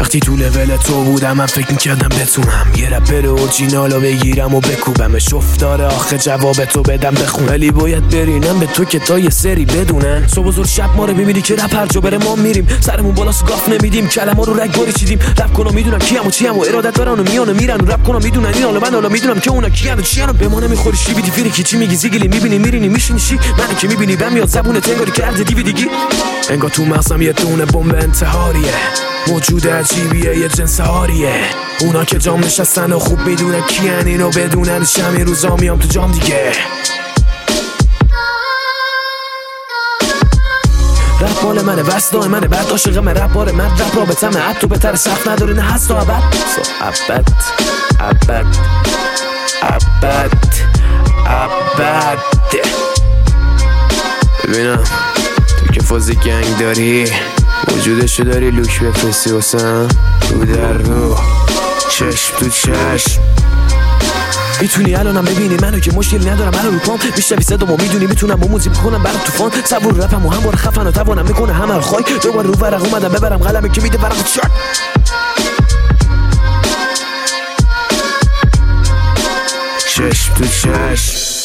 وقتی تو لول تو بودم من فکر میکردم بتونم یه رپر اورجینالو بگیرم و بکوبمش. افتاره آخه جواب تو بدم بخون، ولی باید برینم به تو که تا یه سری بدونن. صبح و زور شب ما رو میبینی که رپ هر جا بره ما میریم، سرمون بالاست گاف نمیدیم، کلمه رو رگ باری چیدیم. رپ کنم میدونم کیم و چیم و ارادت دارن و میان و میرن. رپ کنم میدونن این حالا من حالا میدونم که اونا کیان و چیان. به ما نمیخوری شی بیدی فیری کی چی میگی زیگلی میبینی میرینی میشینی چی منو که میبینی بهم میاد زبون تنگاری کرده دیویدیگی. انگار تو مغزم یه دونه بمب انتحاریه، موجود عجیبیه یه جنس هاریه. اونا که جام نشستن و خوب میدونن کیان، اینو بدونن شمی روزا میام تو جام دیگه. رپ مال منه وسطای منه، بعد عاشق من رپ باره من رپ رابطه من حتی بهتر سخت نداره نه هست و ابد ابد ابد ابد ابد. ببینم تو که فاز گنگ داری وجودشو داری لوک بفرستی واسم رو در رو چشم تو چشم. میتونی الانم ببینی منو که مشکلی ندارم منو رو پام میشنوی صدامو میدونی میتونم با موزیک بکنم برات طوفان. صبور رپم و هم بار خفن و توانم میکنه همه رو خواهی. دوباره رو ورق اومدم ببرم قلمی که میده ورق شد. چشم تو چشم